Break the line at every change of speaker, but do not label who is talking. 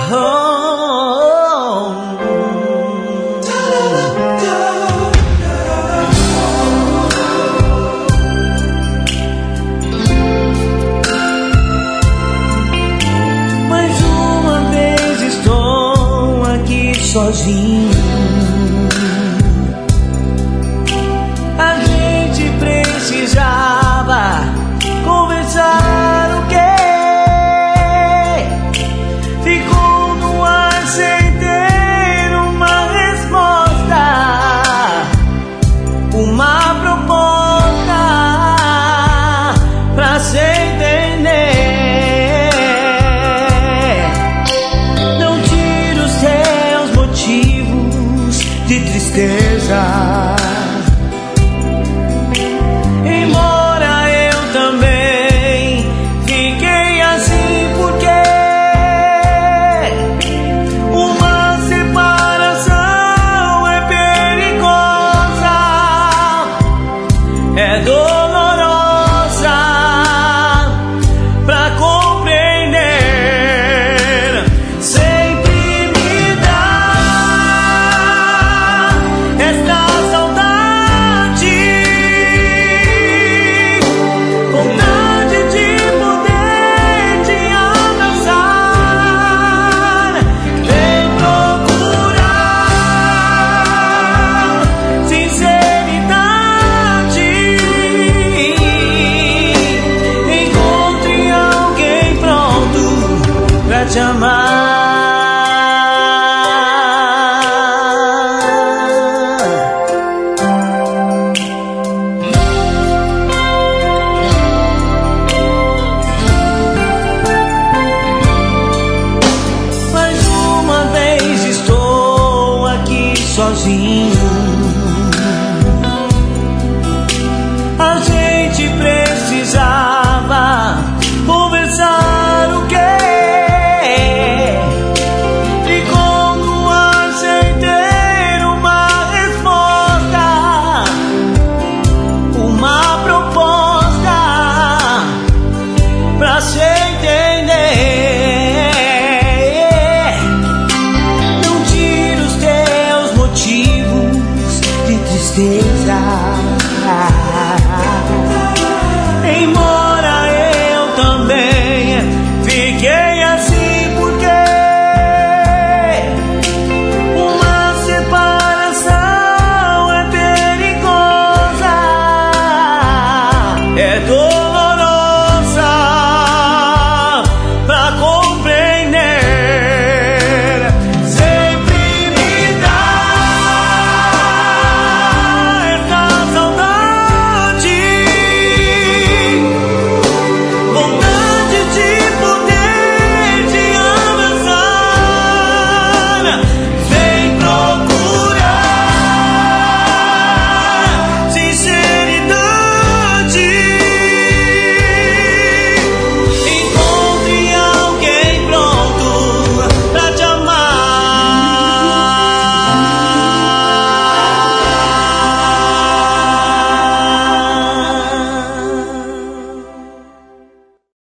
Mais uma vez estou aqui sozinho. A gente precisava conversar, o quê? Ficou no ar sem ter uma resposta, uma proposta pra se entender. Não tira os seus motivos de tristeza. Embora eu também fiquei assim, porque uma separação é perigosa, é dolorosa pra compreender. Sempre me dá esta saudade, vontade de poder te abraçar. Vem procurar sinceridade. Encontre alguém pronto pra te amar.